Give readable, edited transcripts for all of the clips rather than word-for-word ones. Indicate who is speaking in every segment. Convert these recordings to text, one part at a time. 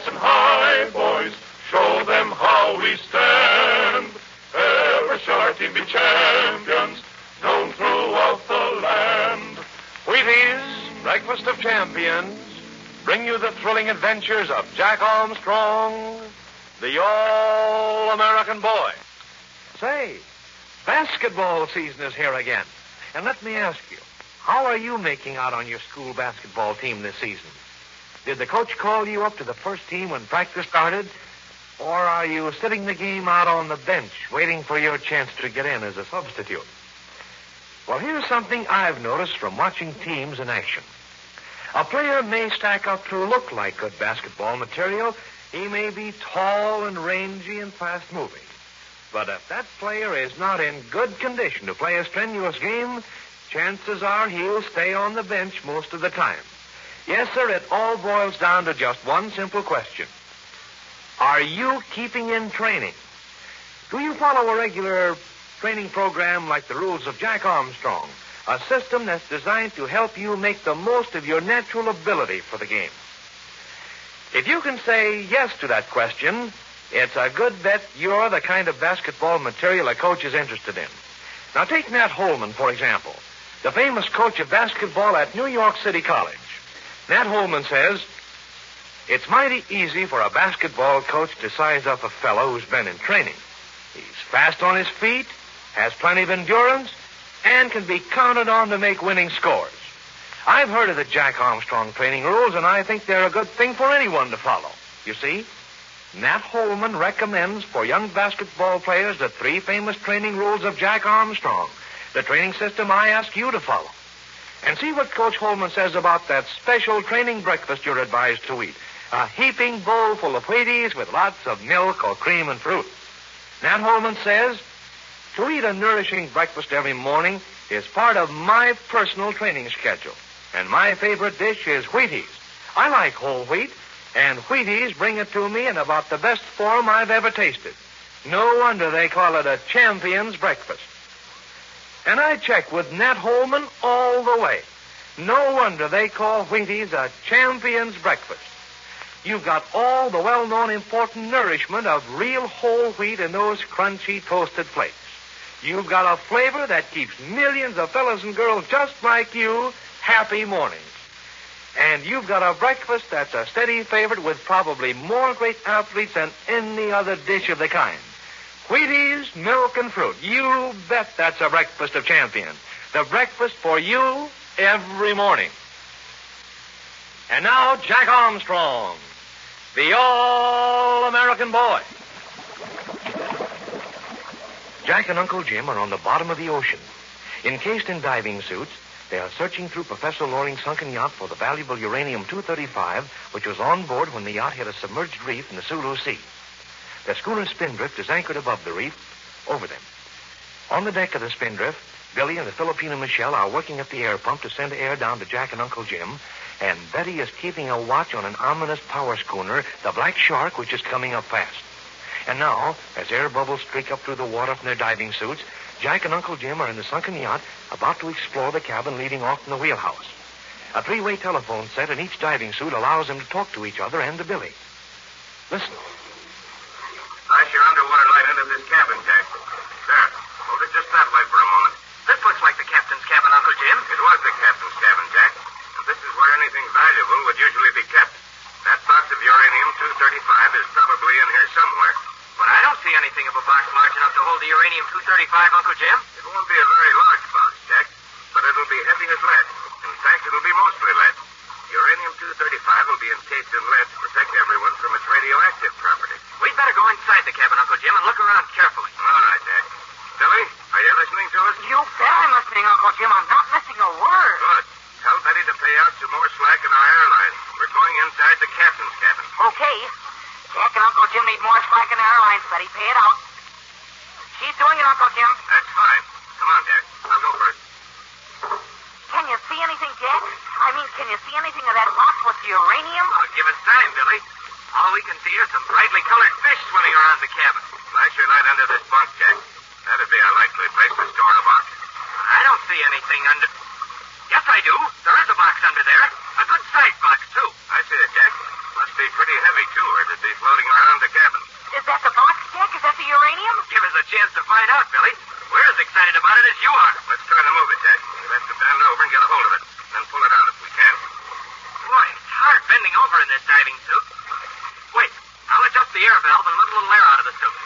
Speaker 1: Scots and high boys, show them how we stand. Ever shall our team be champions, known throughout the land.
Speaker 2: Wheaties, Breakfast of Champions, bring you the thrilling adventures of Jack Armstrong, the All-American Boy. Say, basketball season is here again. And let me ask you, how are you making out on your school basketball team this season? Did the coach call you up to the first team when practice started? Or are you sitting the game out on the bench, waiting for your chance to get in as a substitute? Well, here's something I've noticed from watching teams in action. A player may stack up to look like good basketball material. He may be tall and rangy and fast-moving. But if that player is not in good condition to play a strenuous game, chances are he'll stay on the bench most of the time. Yes, sir, it all boils down to just one simple question. Are you keeping in training? Do you follow a regular training program like the rules of Jack Armstrong, a system that's designed to help you make the most of your natural ability for the game? If you can say yes to that question, it's a good bet you're the kind of basketball material a coach is interested in. Now, take Nat Holman, for example, the famous coach of basketball at New York City College. Nat Holman says, it's mighty easy for a basketball coach to size up a fellow who's been in training. He's fast on his feet, has plenty of endurance, and can be counted on to make winning scores. I've heard of the Jack Armstrong training rules, and I think they're a good thing for anyone to follow. You see, Nat Holman recommends for young basketball players the 3 famous training rules of Jack Armstrong, the training system I ask you to follow. And see what Coach Holman says about that special training breakfast you're advised to eat. A heaping bowl full of Wheaties with lots of milk or cream and fruit. Nat Holman says, to eat a nourishing breakfast every morning is part of my personal training schedule. And my favorite dish is Wheaties. I like whole wheat, and Wheaties bring it to me in about the best form I've ever tasted. No wonder they call it a champion's breakfast. And I check with Nat Holman all the way. No wonder they call Wheaties a champion's breakfast. You've got all the well-known important nourishment of real whole wheat in those crunchy toasted flakes. You've got a flavor that keeps millions of fellas and girls just like you happy mornings. And you've got a breakfast that's a steady favorite with probably more great athletes than any other dish of the kind. Wheaties, milk, and fruit. You bet that's a breakfast of champions. The breakfast for you every morning. And now, Jack Armstrong, the All-American Boy. Jack and Uncle Jim are on the bottom of the ocean. Encased in diving suits, they are searching through Professor Loring's sunken yacht for the valuable uranium-235, which was on board when the yacht hit a submerged reef in the Sulu Sea. The schooner Spindrift is anchored above the reef, over them. On the deck of the Spindrift, Billy and the Filipino Michelle are working at the air pump to send air down to Jack and Uncle Jim, and Betty is keeping a watch on an ominous power schooner, the Black Shark, which is coming up fast. And now, as air bubbles streak up through the water from their diving suits, Jack and Uncle Jim are in the sunken yacht, about to explore the cabin leading off from the wheelhouse. A 3-way telephone set in each diving suit allows them to talk to each other and to Billy. Listen.
Speaker 3: Flash your underwater light into this cabin, Jack. There. Hold it just that way for a moment.
Speaker 4: This looks like the captain's cabin, Uncle Jim.
Speaker 3: It was the captain's cabin, Jack. And this is where anything valuable would usually be kept. That box of uranium-235 is probably in here somewhere.
Speaker 4: But I don't see anything of a box large enough to hold the uranium-235, Uncle Jim.
Speaker 3: It won't be a very large box, Jack, but it'll be heavy as lead. In fact, it'll be mostly lead. Uranium-235 will be encased in lead to protect everyone from its radioactive properties.
Speaker 4: We'd better go inside the cabin, Uncle Jim, and look around carefully.
Speaker 3: All right, Jack. Billy, are you listening to us?
Speaker 4: You bet I'm listening, Uncle Jim. I'm not missing a word.
Speaker 3: Good. Tell Betty to pay out some more slack in our airline. We're going inside the captain's cabin.
Speaker 4: Okay. Jack and Uncle Jim need more slack in the airlines, Betty. Pay it out. She's doing it, Uncle Jim.
Speaker 3: That's fine. Come on, Jack. I'll go first.
Speaker 4: Can you see anything, Jack? I mean, can you see anything of that box with the uranium?
Speaker 3: Oh, give us time, Billy. All we can see are some brightly colored fish swimming around the cabin. Flash your light under this bunk, Jack. That'd be a likely place to store a box.
Speaker 4: I don't see anything under... Yes, I do. There is a box under there. A good-sized box, too.
Speaker 3: I see it, Jack. Must be be pretty heavy, too, or it'd be floating around the cabin.
Speaker 4: Is that the box, Jack? Is that the uranium?
Speaker 3: Give us a chance to find out, Billy. We're as excited about it as you are. Let's try to move it, Jack. We'll have to bend over and get a hold of it. Then pull it out if we can. Boy, it's hard bending over in this diving suit. Wait, I'll adjust the air valve and let a little air out of the suit.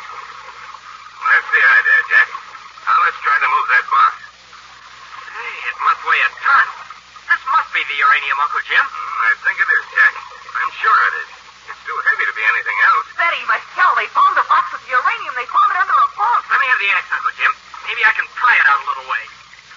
Speaker 3: That's the idea, Jack. Now let's try to move that box. Hey, it must weigh a ton. This must be the uranium, Uncle Jim. I think it is, Jack. I'm sure it is. It's too heavy to be anything else.
Speaker 4: Betty, Michelle, they found the box with uranium. They found it under a boat.
Speaker 3: Let me have the axe, Uncle Jim. Maybe I can pry it out a little way.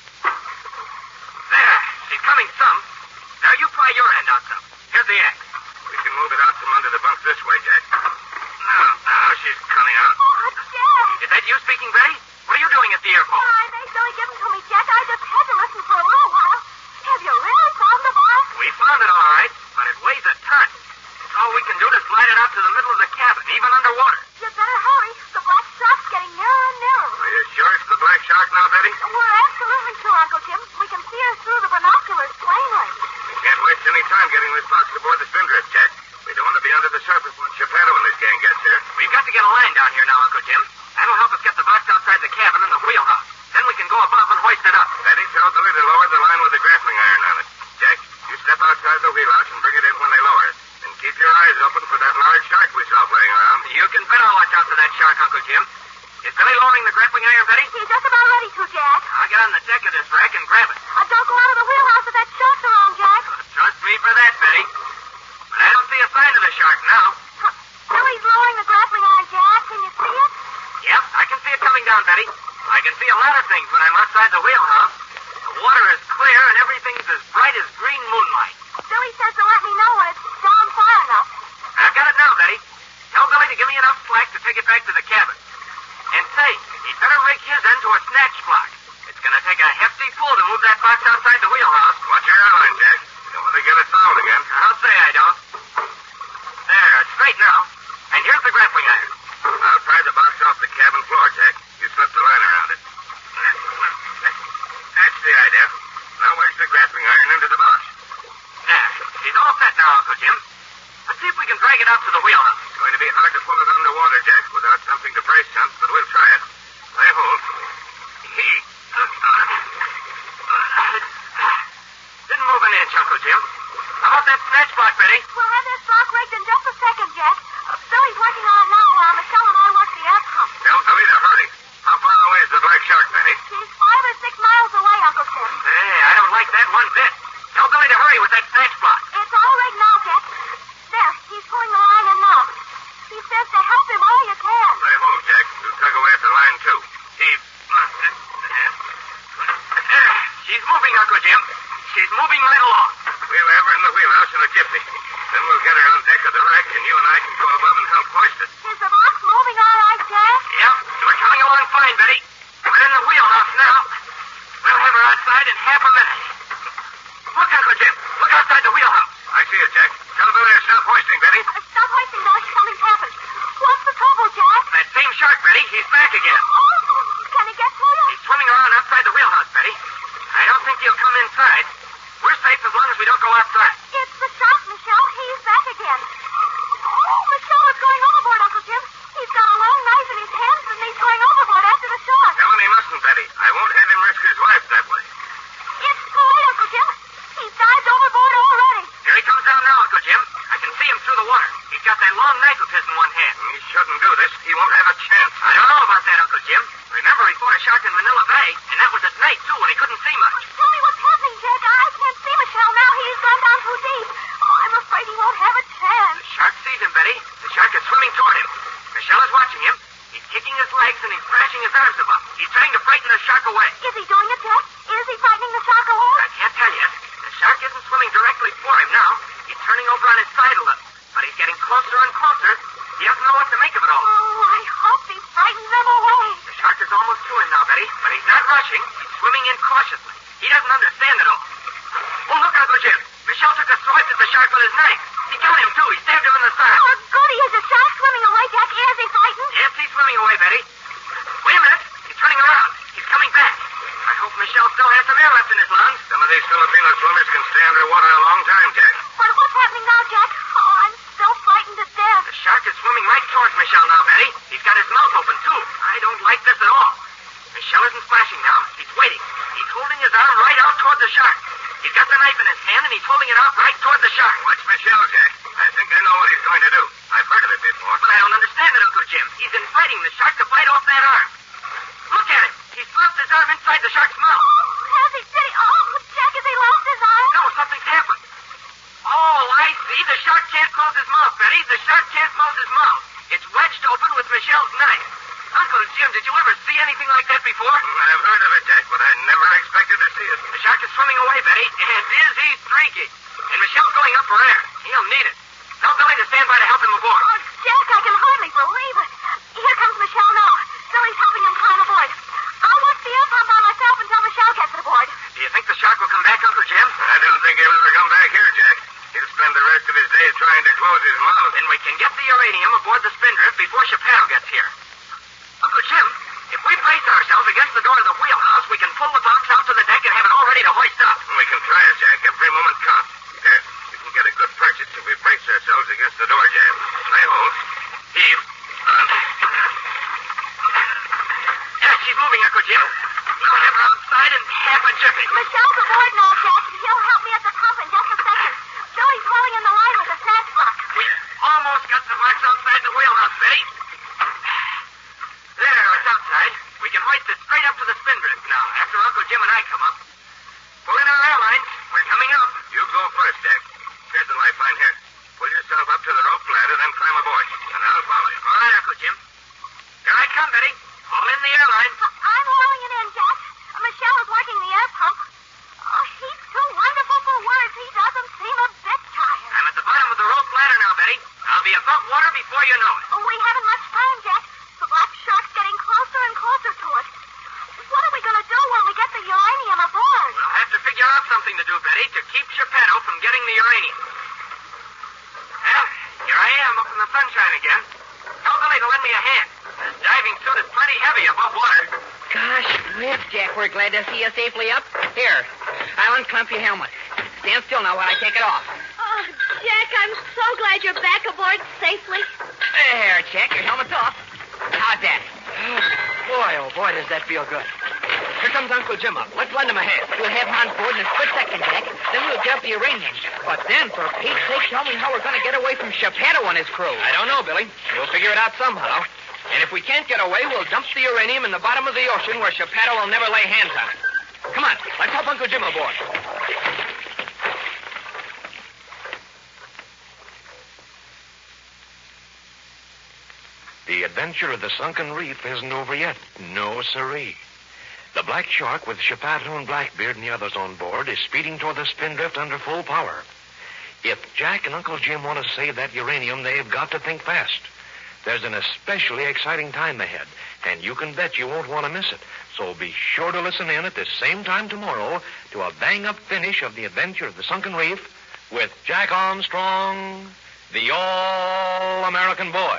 Speaker 3: There. She's coming some. Now you pry your end out some. Here's the axe. We can move it out from under the bunk this way, Jack. Now she's coming out.
Speaker 4: Oh, Jack.
Speaker 3: Is that you speaking, Betty? What are you doing at the airport?
Speaker 4: I made Billy give them to me, Jack. I just had to listen for a little while. Have you really found the box?
Speaker 3: We found it all right, but it weighs a ton. It's all we can do to slide it out to the middle of the cabin, even underwater.
Speaker 4: You better hurry. The black shark's getting nearer and nearer.
Speaker 3: Are you sure it's the black shark now, Betty?
Speaker 4: We're absolutely sure, Uncle Jim. We can see her through the binoculars plainly.
Speaker 3: We can't waste any time getting this box aboard the spindrift, Jack. We don't want to be under the surface when Geppetto and his gang gets here. We've got to get a line down here now, Uncle Jim. That'll help us get the box outside the cabin in the wheelhouse. Then we can go above and hoist it up. Betty, tell Billy to lower the line with the grappling iron on it. Jack, you step outside the wheelhouse and bring it in when they lower it. And keep your eyes open for that large shark we saw playing around. You can bet I'll watch out for that shark, Uncle Jim. Is Billy lowering the grappling iron, Betty?
Speaker 4: He's just about ready to, Jack.
Speaker 3: I'll get on the deck of this wreck and grab it.
Speaker 4: Don't go out of the wheelhouse if that shark's around, Jack.
Speaker 3: Trust me for that, Betty. But I don't see a sign of the shark now.
Speaker 4: Billy's lowering the grappling iron, Jack. Can you see it?
Speaker 3: Yep, I can see it coming down, Betty. I can see a lot of things when I'm outside the wheelhouse. The water is clear and everything's as bright as green moonlight.
Speaker 4: Billy says to let me know when it's down far enough.
Speaker 3: I've got it now, Betty. Tell Billy to give me enough slack to take it back to the cabin. And say, he'd better rig his end to a snatch block. It's going to take a hefty pull to move that box outside the wheelhouse. Watch your airline, Jack. Don't want to get it fouled again. I'll say I don't. There, it's straight now. And here's the grappling iron. I'll pry the box off the cabin floor, Jack. You slip the line around it. That's the idea. Now wedge the grappling iron into the box. There. She's all set now, Uncle Jim. Let's see if we can drag it out to the wheelhouse. It's going to be hard to pull it underwater, Jack, without something to brace on, but we'll try it. Lay hold. Didn't move an inch, Uncle Jim. How about that snatch block, Betty?
Speaker 4: We'll have this block rigged in just a second, Jack. Billy's working on it now while Michelle and I work the air pump.
Speaker 3: Tell Billy to hurry. How far away is the black shark, Betty?
Speaker 4: She's 5 or 6 miles away, Uncle Jim.
Speaker 3: Hey, I don't like that one bit. Tell Billy to hurry with that snatch block.
Speaker 4: It's all rigged now, Jack. There, he's pulling the line in now. He says to help him all you can.
Speaker 3: Lay hold, Jack. You tug away at the line, too. She's moving, Uncle Jim. She's moving right along. We'll have her in the wheelhouse in a jiffy. Then we'll get her on deck of the wreck, and you and I can go above and help hoist it.
Speaker 4: Is the box moving all right, Jack?
Speaker 3: Yep, we're coming along fine, Betty. We're in the wheelhouse now. We'll have her outside in half a minute. Look, Uncle Jim. Look outside the wheelhouse. I see it, Jack. Tell Billy to stop hoisting, Betty.
Speaker 4: Stop hoisting, Billy. Something's happened. What's the trouble, Jack?
Speaker 3: That same shark, Betty. He's back again.
Speaker 4: Oh, can he get to you?
Speaker 3: He's swimming around outside the wheelhouse, Betty. I don't think he'll come inside. We're safe as long as we don't go outside.
Speaker 4: It's the shark, Michelle. He's back again. Oh, Michelle is going overboard, Uncle Jim. He's got a long knife in his hands, and he's going overboard after the shark.
Speaker 3: Tell him he mustn't, Betty. I won't have him risk his life that way.
Speaker 4: It's too late, Uncle Jim. He's dived overboard already.
Speaker 3: Here he comes down now, Uncle Jim. I can see him through the water. He's got that long knife of his in one hand. He shouldn't do this. He won't have a chance. I don't know about that, Uncle Jim. Remember, he fought a shark in Manila Bay, and that was at night, too, when he couldn't see much.
Speaker 4: Tell me what's happening, Jack. I can't see Michelle now. He's gone down too deep. Oh, I'm afraid he won't have a chance.
Speaker 3: The shark sees him, Betty. The shark is swimming toward him. Michelle is watching him. He's kicking his legs, and he's thrashing his arms about. He's trying to frighten the shark away.
Speaker 4: Is he doing it, Jack? Is he frightening the shark away?
Speaker 3: I can't tell you. The shark isn't swimming directly for him now. He's turning over on his side a little. But he's getting closer and closer. He doesn't know what to make of it all.
Speaker 4: Oh, I hope he frightens them away.
Speaker 3: The shark is almost to him now, Betty. But he's not rushing. He's swimming in cautiously. He doesn't understand it all. Oh, look, Uncle Jim. Michelle took a swipe at the shark with his knife. He got him, too. He stabbed him in the side.
Speaker 4: Oh, goody. Is the shark swimming away, Jack? Is he frightened?
Speaker 3: Yes, he's swimming away, Betty. Wait a minute. He's turning around. He's coming back. I hope Michelle still has some air left in his lungs. Some of these Filipino swimmers can stay underwater a long time, Jack.
Speaker 4: But what's happening now, Jack? Oh, I'm
Speaker 3: swimming right towards Michelle now, Betty. He's got his mouth open, too. I don't like this at all. Michelle isn't splashing now. He's waiting. He's holding his arm right out toward the shark. He's got the knife in his hand, and he's holding it out right toward the shark.
Speaker 2: Watch Michelle, Jack. I think I know what he's going to do. I've heard of it before.
Speaker 3: But I don't understand it, Uncle Jim. He's inviting the shark to bite off that arm. Look at him. He's thrust his arm inside the shark's mouth.
Speaker 4: Oh, has he? Jack, has he lost his arm?
Speaker 3: No, something's happened. Oh, I see. The shark can't close his mouth, Betty. The shark can't close his mouth. It's wedged open with Michelle's knife. Uncle Jim, did you ever see anything like that before?
Speaker 2: I've heard of it, Jack, but I never expected to see it.
Speaker 3: The shark is swimming away, Betty, and is he streaky? And Michelle's going up for air. He'll need it. Tell Billy to stand by to help him aboard.
Speaker 4: Oh, Jack, I can hardly believe it. Here comes Michelle now. Billy's helping him climb aboard. I'll watch the air pump by myself until Michelle gets aboard.
Speaker 3: Do you think the shark will come back, Uncle Jim?
Speaker 2: I don't think he'll ever come back here, Jack. He'll spend the rest of his days trying to close his mouth.
Speaker 3: Then we can get the uranium aboard the Spindrift before Chappelle gets here. Uncle Jim, if we brace ourselves against the door of the wheelhouse, we can pull the box out to the deck and have it all ready to hoist up.
Speaker 2: We can try it, Jack. Every moment counts. Here, we can get a good purchase if we brace ourselves against the door jam. I hold.
Speaker 3: Heave. Yeah, she's moving, Uncle Jim. We'll have her outside in half a jiffy.
Speaker 4: Michelle's aboard now, Jack. He'll help me at the pump in just a second. Billy's pulling in the line with the snatch block.
Speaker 3: We almost got the box outside the wheelhouse, Betty. There, it's outside. We can hoist it straight up to the Spindrift now, after Uncle Jim and I come up. Pull in our air lines. We're coming up.
Speaker 2: You go first, Jack. Here's the lifeline here. Pull yourself up to the rope ladder, then climb aboard. And I'll follow you.
Speaker 3: All right, Uncle Jim. Here I come, Betty. Haul in the air line.
Speaker 4: I'm hauling it in, Jack. Michelle is working the air pump. Oh, he's too wonderful for words. He doesn't seem a bit tired.
Speaker 3: I'm at the bottom of the rope ladder now, Betty. I'll be above water before you know it.
Speaker 4: Oh, we haven't much time, Jack. The black shark's getting closer and closer to us. What are we going to do when we get the uranium aboard?
Speaker 3: We'll have to figure out something to do, Betty, to keep Geppetto from getting the uranium. Well, here I am up in the sunshine again. Tell Billy to lend me a hand. This diving suit is plenty heavy above water.
Speaker 5: Gosh, Rip, Jack, we're glad to see you safely up. Here, I'll unclamp your helmet. Stand still now while I take it off.
Speaker 4: Oh, Jack, I'm so glad you're back aboard safely.
Speaker 5: There, Jack, your helmet's off. How's that?
Speaker 6: Oh, boy, does that feel good. Here comes Uncle Jim up. Let's lend him a hand.
Speaker 5: We'll have him on board in a split second, Jack. Then we'll get up the uranium. But then, for Pete's sake, tell me how we're going to get away from Geppetto and his crew.
Speaker 6: I don't know, Billy. We'll figure it out somehow. And if we can't get away, we'll dump the uranium in the bottom of the ocean where Geppetto will never lay hands on it. Come on, let's help Uncle Jim aboard.
Speaker 2: The adventure of the sunken reef isn't over yet. No, siree. The Black Shark with Geppetto and Blackbeard and the others on board is speeding toward the Spindrift under full power. If Jack and Uncle Jim want to save that uranium, they've got to think fast. There's an especially exciting time ahead, and you can bet you won't want to miss it. So be sure to listen in at the same time tomorrow to a bang-up finish of the adventure of the sunken reef with Jack Armstrong, the All-American Boy.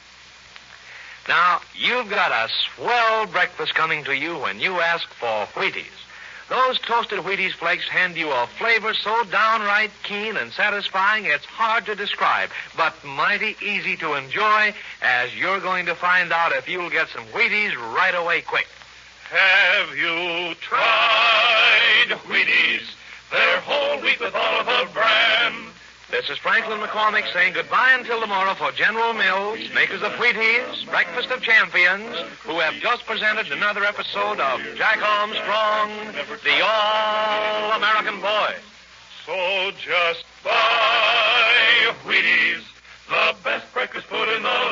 Speaker 2: Now, you've got a swell breakfast coming to you when you ask for Wheaties. Those toasted Wheaties flakes hand you a flavor so downright keen and satisfying it's hard to describe, but mighty easy to enjoy, as you're going to find out if you'll get some Wheaties right away quick.
Speaker 1: Have you tried Wheaties? They're whole wheat with Oliver bran.
Speaker 2: This is Franklin McCormick saying goodbye until tomorrow for General Mills, makers of Wheaties, Breakfast of Champions, who have just presented another episode of Jack Armstrong, the All-American Boy.
Speaker 1: So just buy Wheaties, the best breakfast food in the